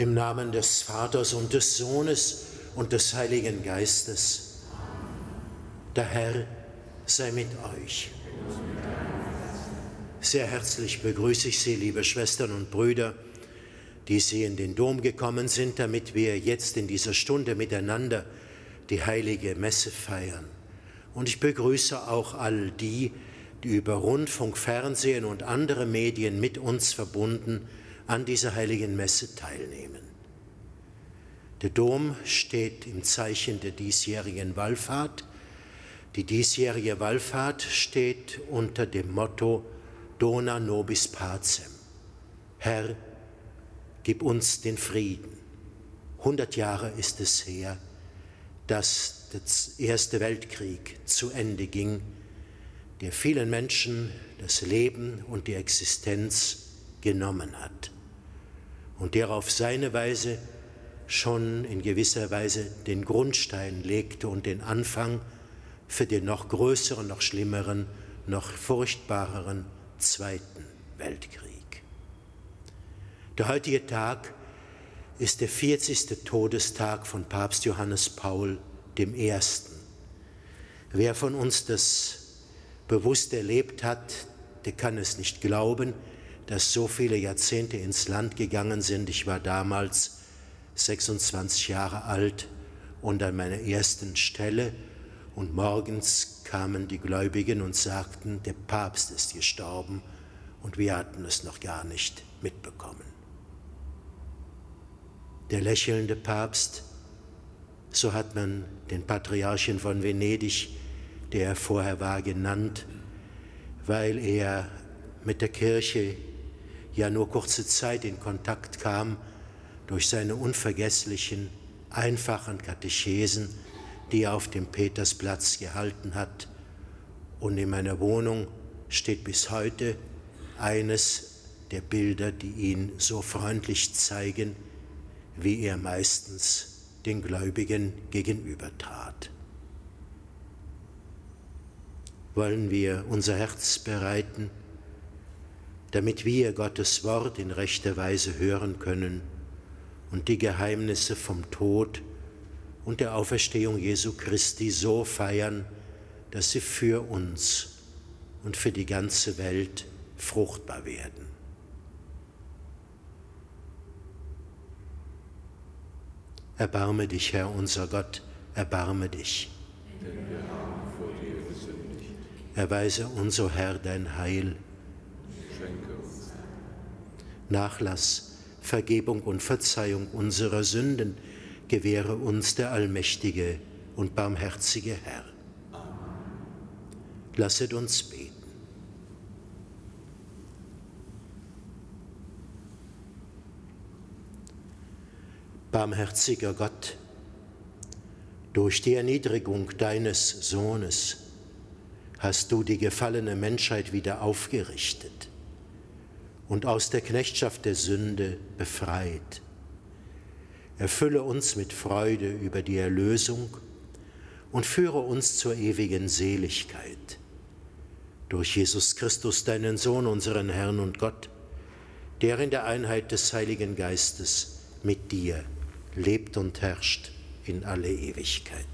Im Namen des Vaters und des Sohnes und des Heiligen Geistes. Der Herr sei mit euch. Sehr herzlich begrüße ich Sie, liebe Schwestern und Brüder, die Sie in den Dom gekommen sind, damit wir jetzt in dieser Stunde miteinander die heilige Messe feiern. Und ich begrüße auch all die, die über Rundfunk, Fernsehen und andere Medien mit uns verbunden an dieser heiligen Messe teilnehmen. Der Dom steht im Zeichen der diesjährigen Wallfahrt. Die diesjährige Wallfahrt steht unter dem Motto Dona nobis pacem. Herr, gib uns den Frieden. 100 Jahre ist es her, dass der Erste Weltkrieg zu Ende ging, der vielen Menschen das Leben und die Existenz genommen hat und der auf seine Weise schon in gewisser Weise den Grundstein legte und den Anfang für den noch größeren, noch schlimmeren, noch furchtbareren Zweiten Weltkrieg. Der heutige Tag ist der 40. Todestag von Papst Johannes Paul I. Wer von uns das bewusst erlebt hat, der kann es nicht glauben, dass so viele Jahrzehnte ins Land gegangen sind. Ich war damals 26 Jahre alt und an meiner ersten Stelle, und morgens kamen die Gläubigen und sagten, der Papst ist gestorben, und wir hatten es noch gar nicht mitbekommen. Der lächelnde Papst, so hat man den Patriarchen von Venedig, der er vorher war, genannt, weil er mit der Kirche ja nur kurze Zeit in Kontakt kam durch seine unvergesslichen, einfachen Katechesen, die er auf dem Petersplatz gehalten hat. Und in meiner Wohnung steht bis heute eines der Bilder, die ihn so freundlich zeigen, wie er meistens den Gläubigen gegenübertrat. Wollen wir unser Herz bereiten, damit wir Gottes Wort in rechter Weise hören können und die Geheimnisse vom Tod und der Auferstehung Jesu Christi so feiern, dass sie für uns und für die ganze Welt fruchtbar werden. Erbarme dich, Herr unser Gott, erbarme dich. Denn wir haben vor dir gesündigt. Erweise uns, o Herr, dein Heil. Schenke uns Nachlass, Vergebung und Verzeihung unserer Sünden gewähre uns der allmächtige und barmherzige Herr. Amen. Lasset uns beten. Barmherziger Gott, durch die Erniedrigung deines Sohnes hast du die gefallene Menschheit wieder aufgerichtet und aus der Knechtschaft der Sünde befreit. Erfülle uns mit Freude über die Erlösung und führe uns zur ewigen Seligkeit. Durch Jesus Christus, deinen Sohn, unseren Herrn und Gott, der in der Einheit des Heiligen Geistes mit dir lebt und herrscht in alle Ewigkeit.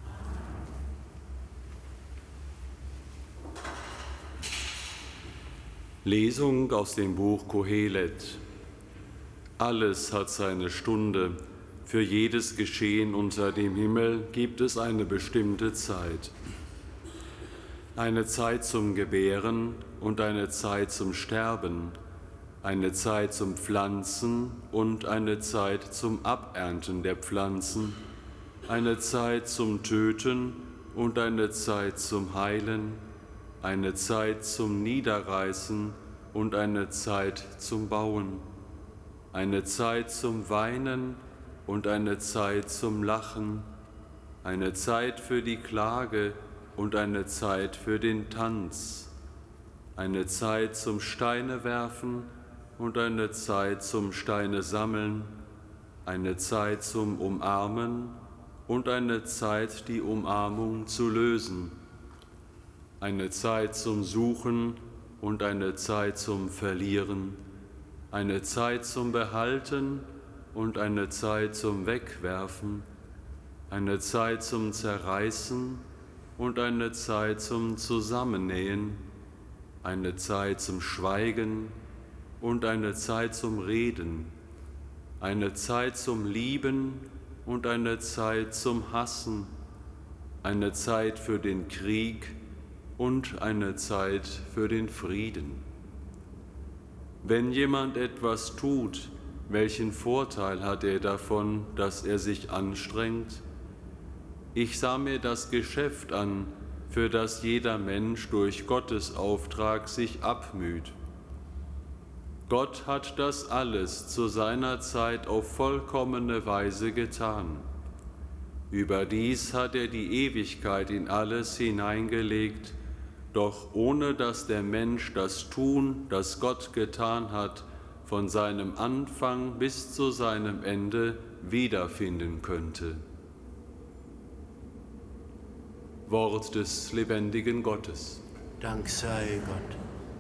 Lesung aus dem Buch Kohelet. Alles hat seine Stunde. Für jedes Geschehen unter dem Himmel gibt es eine bestimmte Zeit. Eine Zeit zum Gebären und eine Zeit zum Sterben, eine Zeit zum Pflanzen und eine Zeit zum Abernten der Pflanzen, eine Zeit zum Töten und eine Zeit zum Heilen, eine Zeit zum Niederreißen und eine Zeit zum Bauen, eine Zeit zum Weinen und eine Zeit zum Lachen, eine Zeit für die Klage und eine Zeit für den Tanz, eine Zeit zum Steine werfen und eine Zeit zum Steine sammeln, eine Zeit zum Umarmen und eine Zeit, die Umarmung zu lösen, eine Zeit zum Suchen und eine Zeit zum Verlieren, eine Zeit zum Behalten und eine Zeit zum Wegwerfen, eine Zeit zum Zerreißen und eine Zeit zum Zusammennähen, eine Zeit zum Schweigen und eine Zeit zum Reden, eine Zeit zum Lieben und eine Zeit zum Hassen, eine Zeit für den Krieg und eine Zeit für den Frieden. Wenn jemand etwas tut, welchen Vorteil hat er davon, dass er sich anstrengt? Ich sah mir das Geschäft an, für das jeder Mensch durch Gottes Auftrag sich abmüht. Gott hat das alles zu seiner Zeit auf vollkommene Weise getan. Überdies hat er die Ewigkeit in alles hineingelegt, doch ohne dass der Mensch das Tun, das Gott getan hat, von seinem Anfang bis zu seinem Ende wiederfinden könnte. Wort des lebendigen Gottes. Dank sei Gott.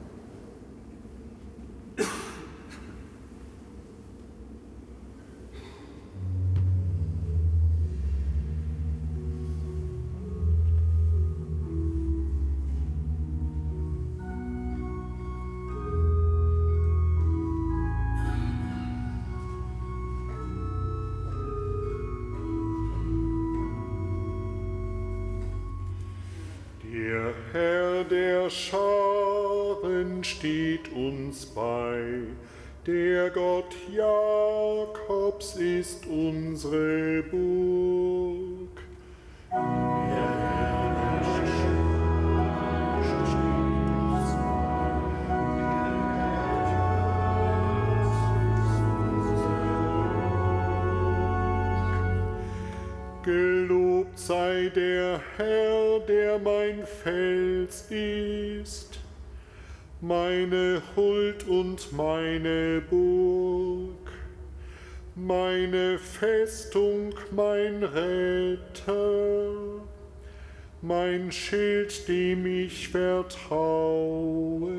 Der Herr der Scharen steht uns bei, der Gott Jakobs ist unsere Burg. Der Herr der Scharen steht uns bei. Gelobt sei der Herr, der mein Fels ist, meine Huld und meine Burg, meine Festung, mein Retter, mein Schild, dem ich vertraue.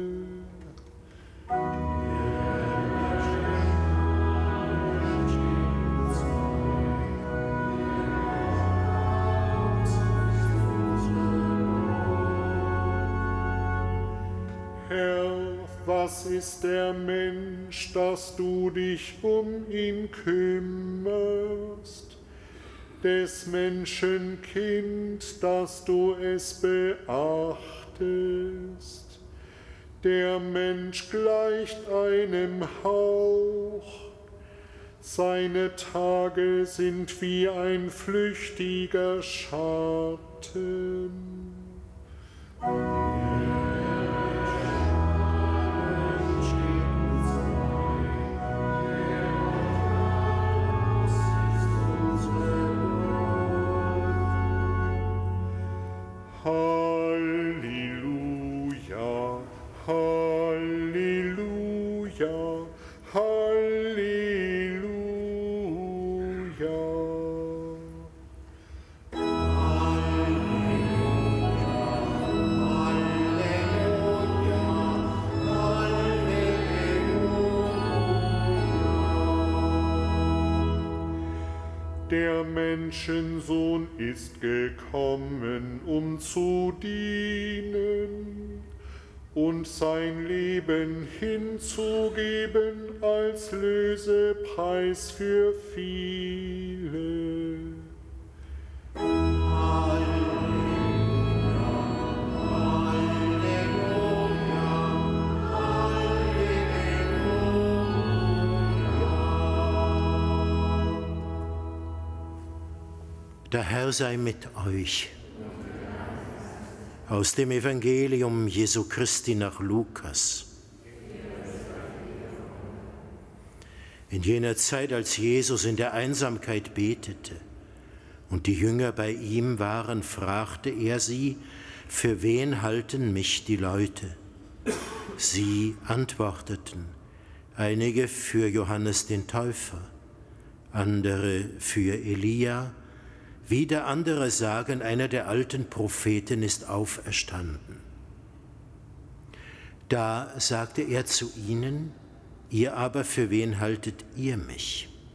Was ist der Mensch, dass du dich um ihn kümmerst, des Menschen Kind, dass du es beachtest? Der Mensch gleicht einem Hauch, seine Tage sind wie ein flüchtiger Schatten. Halleluja, Halleluja, Halleluja. Der Menschensohn ist gekommen, um zu dienen und sein Leben hinzugeben als Lösepreis für viele. Der Herr sei mit euch. Aus dem Evangelium Jesu Christi nach Lukas. In jener Zeit, als Jesus in der Einsamkeit betete und die Jünger bei ihm waren, fragte er sie: Für wen halten mich die Leute? Sie antworteten: einige für Johannes den Täufer, andere für Elia, wieder andere sagen, einer der alten Propheten ist auferstanden. Da sagte er zu ihnen: Ihr aber, für wen haltet ihr mich?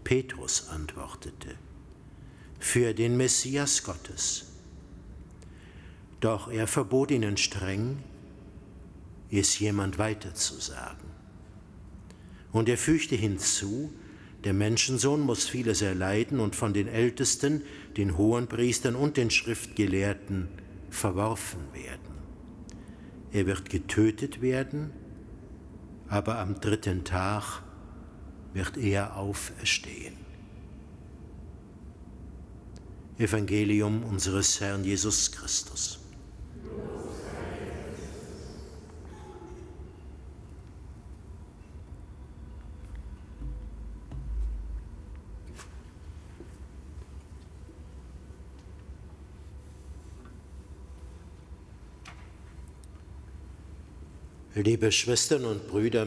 Petrus antwortete: Für den Messias Gottes. Doch er verbot ihnen streng, es jemand weiterzusagen. Und er fügte hinzu: Der Menschensohn muss vieles erleiden und von den Ältesten, den Hohenpriestern und den Schriftgelehrten verworfen werden. Er wird getötet werden, aber am 3. Tag wird er auferstehen. Evangelium unseres Herrn Jesus Christus. Liebe Schwestern und Brüder,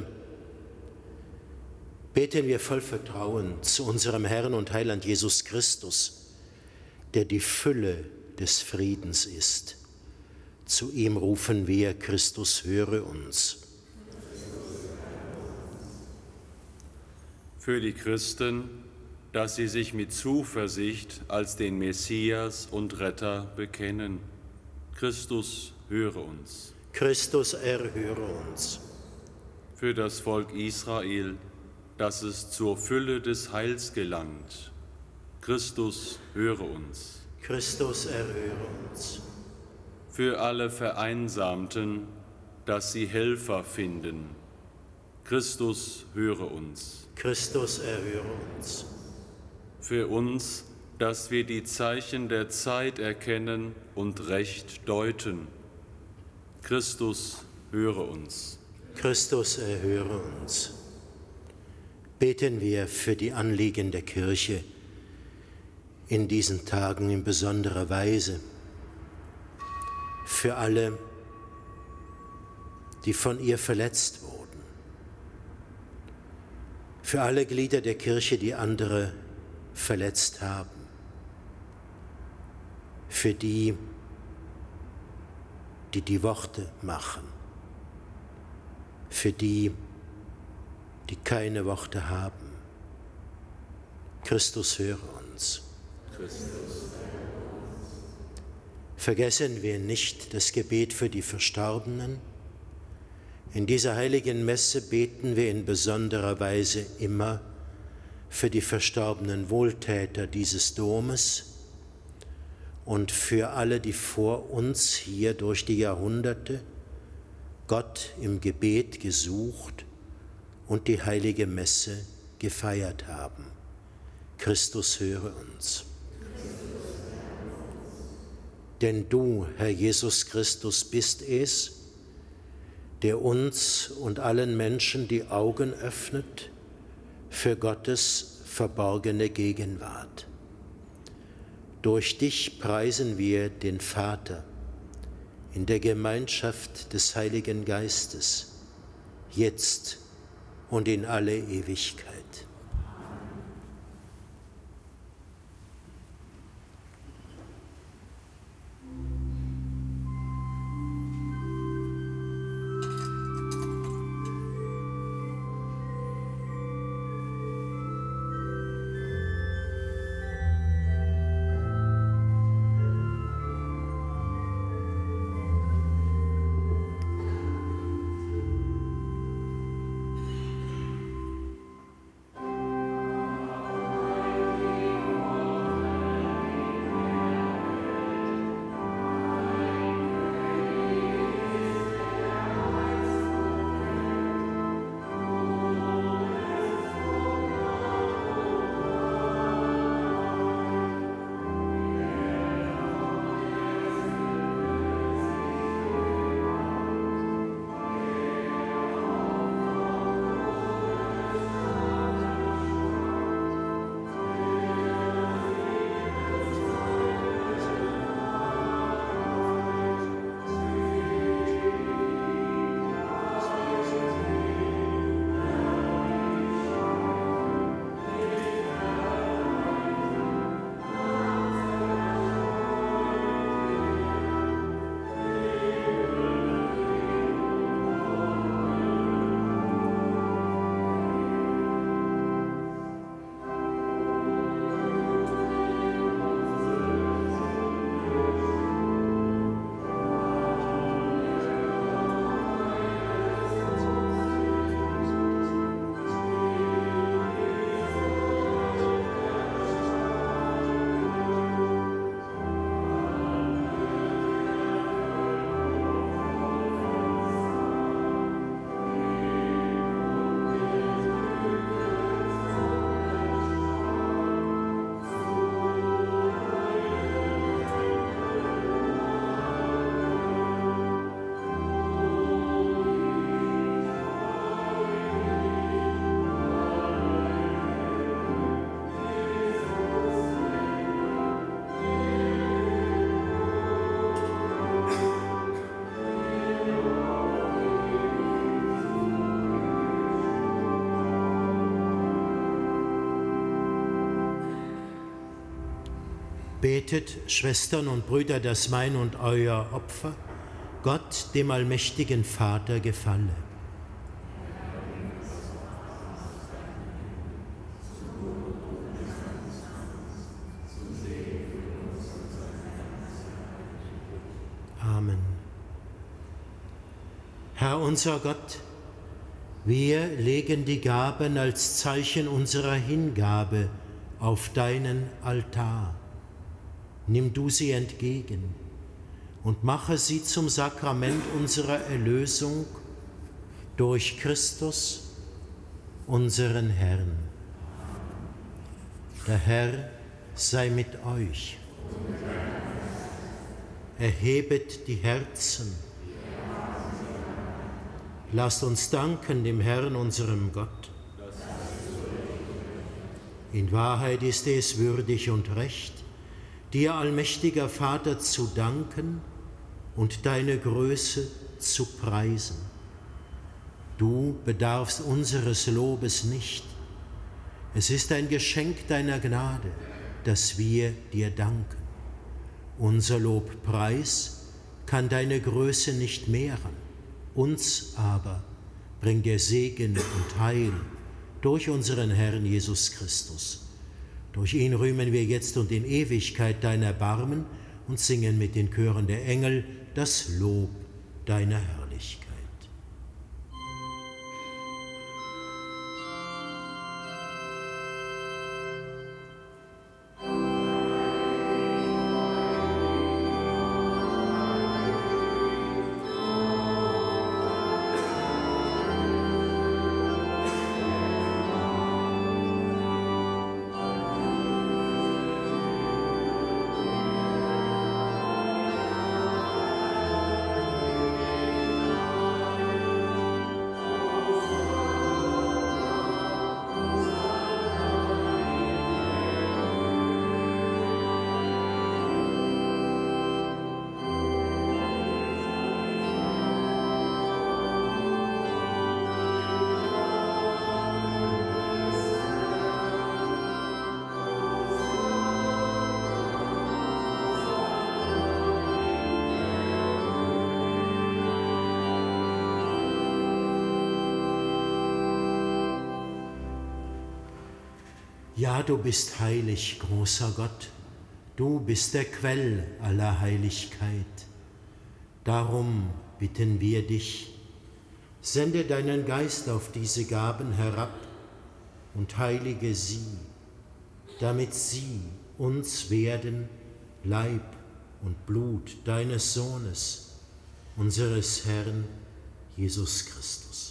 beten wir voll Vertrauen zu unserem Herrn und Heiland Jesus Christus, der die Fülle des Friedens ist. Zu ihm rufen wir: Christus, höre uns. Für die Christen, dass sie sich mit Zuversicht als den Messias und Retter bekennen. Christus, höre uns. Christus, erhöre uns. Für das Volk Israel, dass es zur Fülle des Heils gelangt. Christus, höre uns. Christus, erhöre uns. Für alle Vereinsamten, dass sie Helfer finden. Christus, höre uns. Christus, erhöre uns. Für uns, dass wir die Zeichen der Zeit erkennen und recht deuten. Christus, höre uns. Christus, erhöre uns. Beten wir für die Anliegen der Kirche in diesen Tagen in besonderer Weise. Für alle, die von ihr verletzt wurden. Für alle Glieder der Kirche, die andere verletzt haben. Für die, die die Worte machen. Für die, die keine Worte haben. Christus, höre uns. Christus. Vergessen wir nicht das Gebet für die Verstorbenen. In dieser heiligen Messe beten wir in besonderer Weise immer für die verstorbenen Wohltäter dieses Domes und für alle, die vor uns hier durch die Jahrhunderte Gott im Gebet gesucht und die heilige Messe gefeiert haben. Christus, höre uns. Denn du, Herr Jesus Christus, bist es, der uns und allen Menschen die Augen öffnet für Gottes verborgene Gegenwart. Durch dich preisen wir den Vater in der Gemeinschaft des Heiligen Geistes, jetzt und in alle Ewigkeit. Betet, Schwestern und Brüder, dass mein und euer Opfer Gott, dem allmächtigen Vater, gefalle. Amen. Herr unser Gott, wir legen die Gaben als Zeichen unserer Hingabe auf deinen Altar. Nimm du sie entgegen und mache sie zum Sakrament unserer Erlösung durch Christus, unseren Herrn. Der Herr sei mit euch. Erhebet die Herzen. Lasst uns danken dem Herrn, unserem Gott. In Wahrheit ist es würdig und recht, dir, allmächtiger Vater, zu danken und deine Größe zu preisen. Du bedarfst unseres Lobes nicht. Es ist ein Geschenk deiner Gnade, dass wir dir danken. Unser Lobpreis kann deine Größe nicht mehren. Uns aber bringt der Segen und Heil durch unseren Herrn Jesus Christus. Durch ihn rühmen wir jetzt und in Ewigkeit dein Erbarmen und singen mit den Chören der Engel das Lob deiner Herrlichkeit. Ja, du bist heilig, großer Gott, du bist der Quell aller Heiligkeit. Darum bitten wir dich, sende deinen Geist auf diese Gaben herab und heilige sie, damit sie uns werden Leib und Blut deines Sohnes, unseres Herrn Jesus Christus.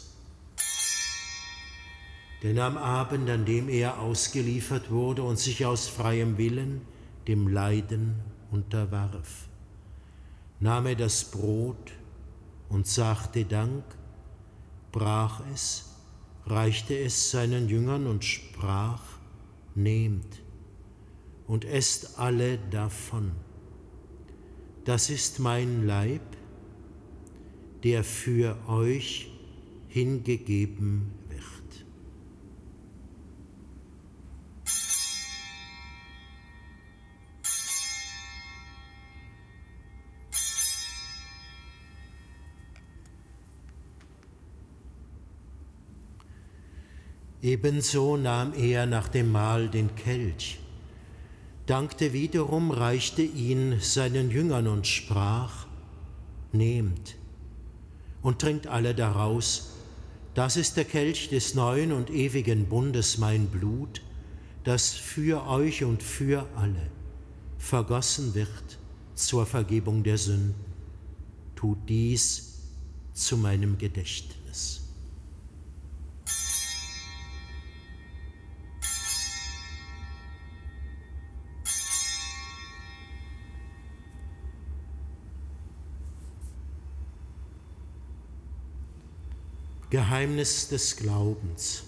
Denn am Abend, an dem er ausgeliefert wurde und sich aus freiem Willen dem Leiden unterwarf, nahm er das Brot und sagte Dank, brach es, reichte es seinen Jüngern und sprach, nehmt und esst alle davon. Das ist mein Leib, der für euch hingegeben wird. Ebenso nahm er nach dem Mahl den Kelch, dankte wiederum, reichte ihn seinen Jüngern und sprach, nehmt und trinkt alle daraus, das ist der Kelch des neuen und ewigen Bundes, mein Blut, das für euch und für alle vergossen wird zur Vergebung der Sünden. Tut dies zu meinem Gedächtnis. Geheimnis des Glaubens.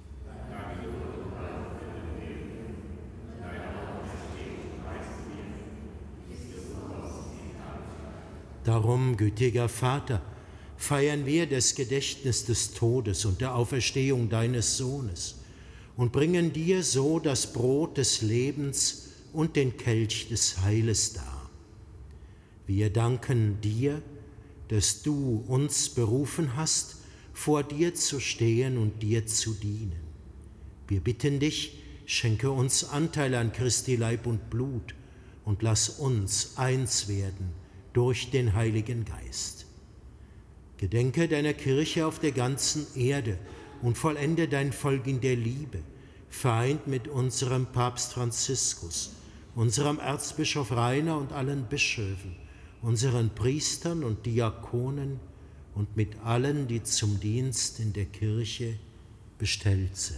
Darum, gütiger Vater, feiern wir das Gedächtnis des Todes und der Auferstehung deines Sohnes und bringen dir so das Brot des Lebens und den Kelch des Heiles dar. Wir danken dir, dass du uns berufen hast, vor dir zu stehen und dir zu dienen. Wir bitten dich, schenke uns Anteil an Christi Leib und Blut und lass uns eins werden durch den Heiligen Geist. Gedenke deiner Kirche auf der ganzen Erde und vollende dein Volk in der Liebe, vereint mit unserem Papst Franziskus, unserem Erzbischof Rainer und allen Bischöfen, unseren Priestern und Diakonen und mit allen, die zum Dienst in der Kirche bestellt sind.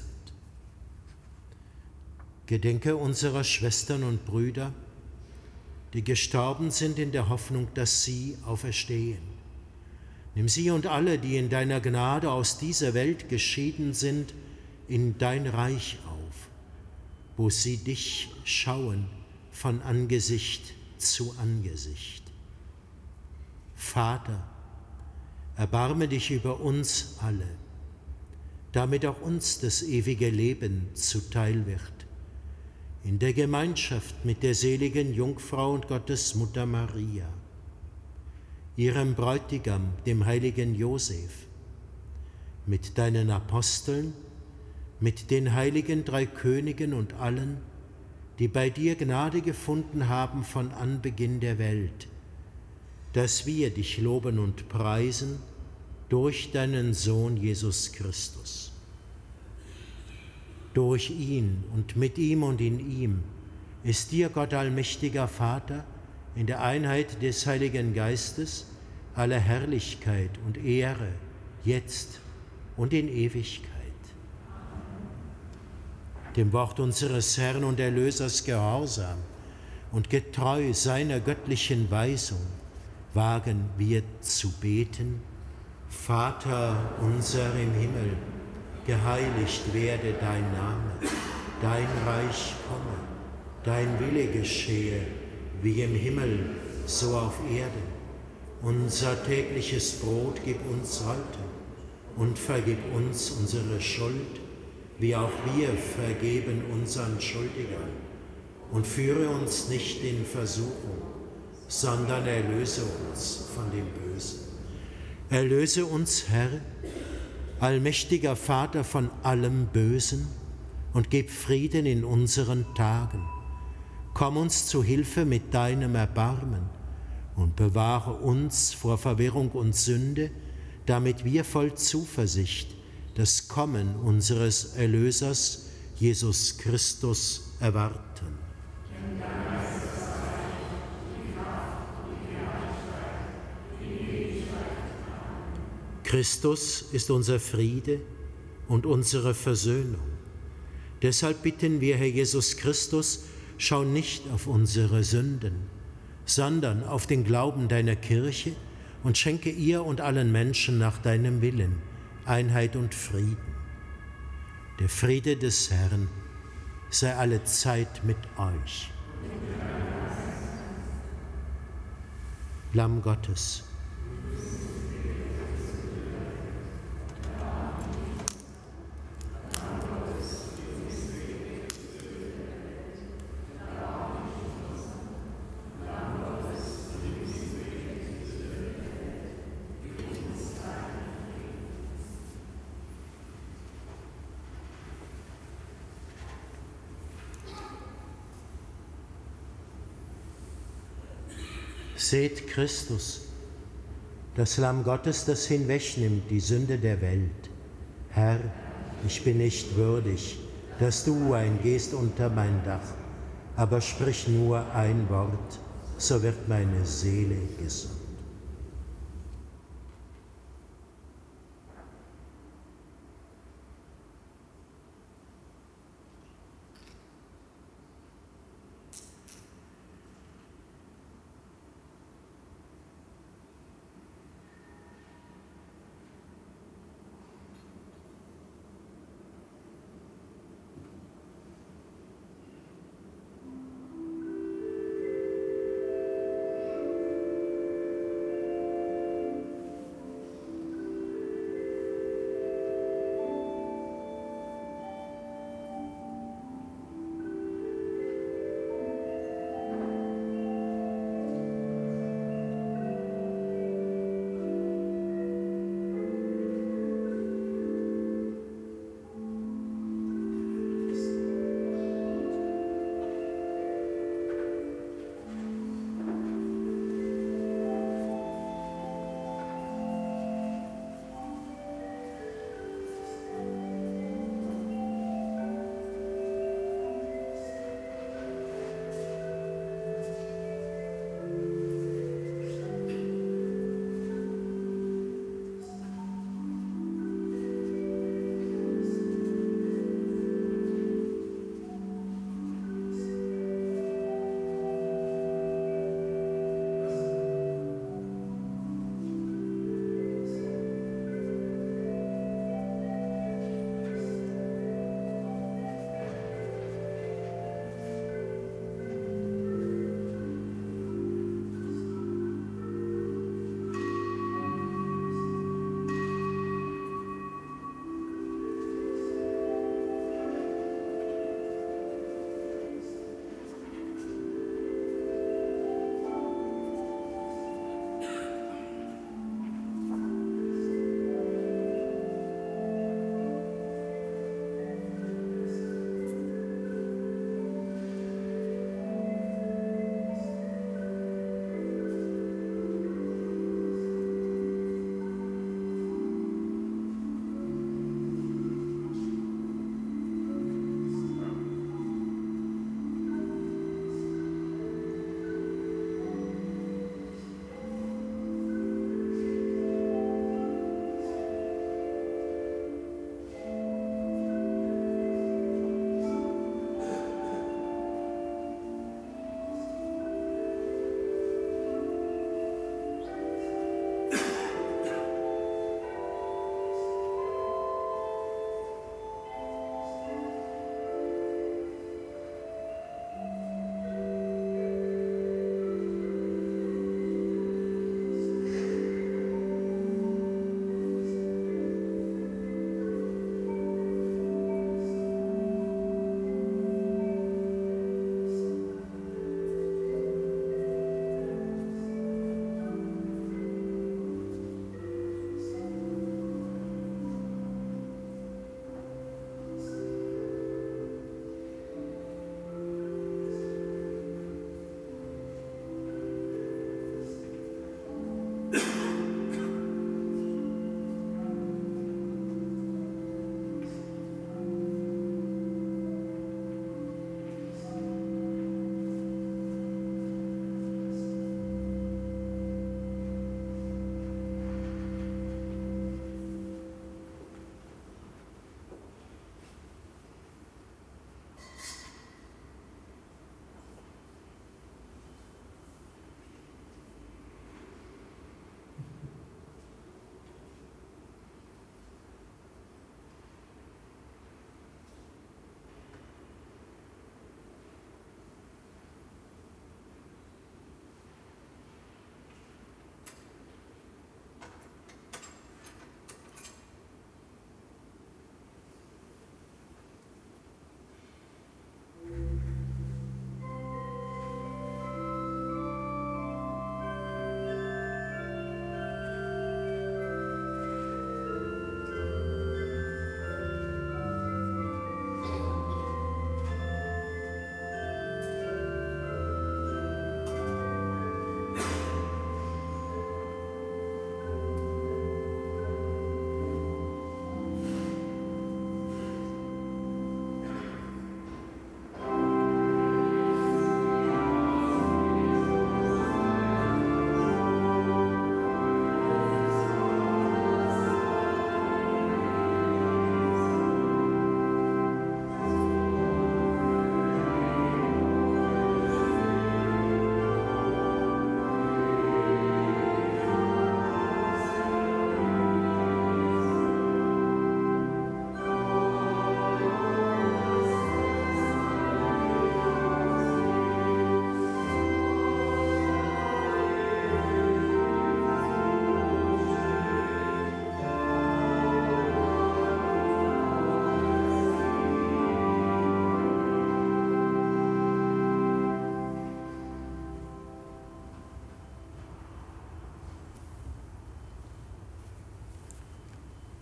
Gedenke unserer Schwestern und Brüder, die gestorben sind in der Hoffnung, dass sie auferstehen. Nimm sie und alle, die in deiner Gnade aus dieser Welt geschieden sind, in dein Reich auf, wo sie dich schauen von Angesicht zu Angesicht. Vater, erbarme dich über uns alle, damit auch uns das ewige Leben zuteil wird. In der Gemeinschaft mit der seligen Jungfrau und Gottesmutter Maria, ihrem Bräutigam, dem heiligen Josef, mit deinen Aposteln, mit den heiligen drei Königen und allen, die bei dir Gnade gefunden haben von Anbeginn der Welt, dass wir dich loben und preisen durch deinen Sohn Jesus Christus. Durch ihn und mit ihm und in ihm ist dir, Gott allmächtiger Vater, in der Einheit des Heiligen Geistes alle Herrlichkeit und Ehre, jetzt und in Ewigkeit. Dem Wort unseres Herrn und Erlösers gehorsam und getreu seiner göttlichen Weisung wagen wir zu beten: Vater unser im Himmel, geheiligt werde dein Name, dein Reich komme, dein Wille geschehe, wie im Himmel, so auf Erden. Unser tägliches Brot gib uns heute und vergib uns unsere Schuld, wie auch wir vergeben unseren Schuldigern. Und führe uns nicht in Versuchung, sondern erlöse uns von dem Bösen. Erlöse uns, Herr, allmächtiger Vater, von allem Bösen und gib Frieden in unseren Tagen. Komm uns zu Hilfe mit deinem Erbarmen und bewahre uns vor Verwirrung und Sünde, damit wir voll Zuversicht das Kommen unseres Erlösers, Jesus Christus, erwarten. Christus ist unser Friede und unsere Versöhnung. Deshalb bitten wir, Herr Jesus Christus, schau nicht auf unsere Sünden, sondern auf den Glauben deiner Kirche und schenke ihr und allen Menschen nach deinem Willen Einheit und Frieden. Der Friede des Herrn sei alle Zeit mit euch. Lamm Gottes, seht Christus, das Lamm Gottes, das hinwegnimmt die Sünde der Welt. Herr, ich bin nicht würdig, dass du eingehst unter mein Dach, aber sprich nur ein Wort, so wird meine Seele gesund.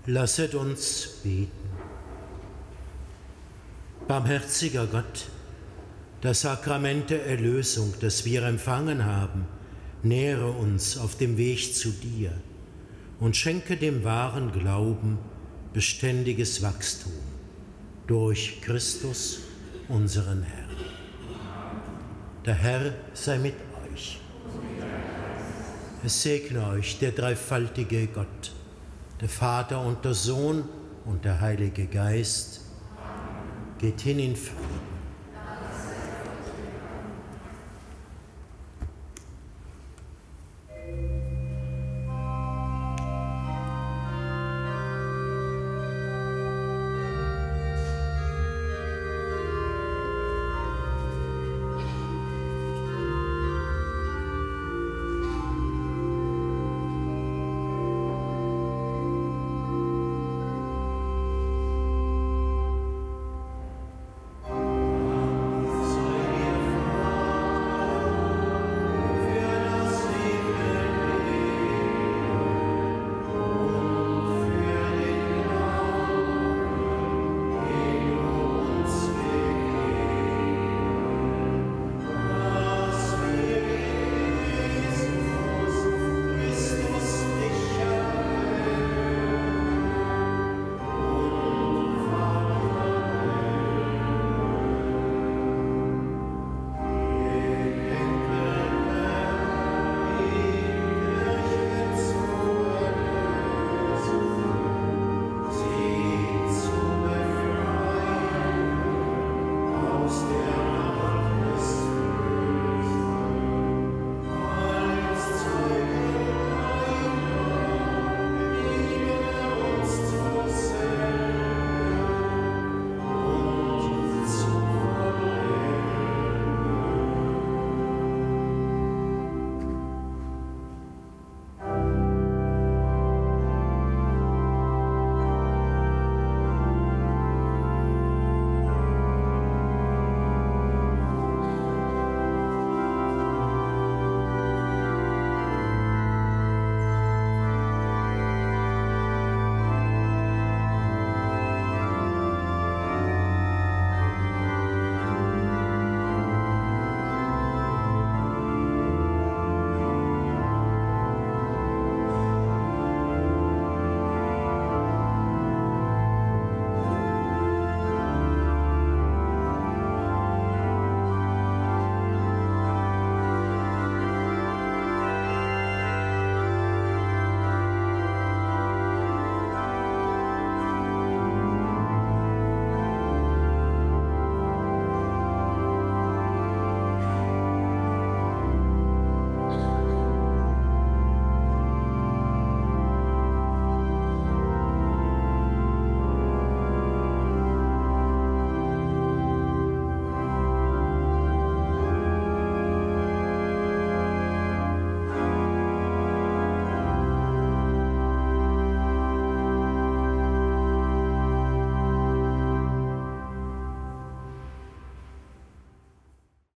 Lasset uns beten. Barmherziger Gott, das Sakrament der Erlösung, das wir empfangen haben, nähre uns auf dem Weg zu dir und schenke dem wahren Glauben beständiges Wachstum durch Christus, unseren Herrn. Der Herr sei mit euch. Es segne euch der dreifaltige Gott, der Vater und der Sohn und der Heilige Geist. Geht hin in Frieden.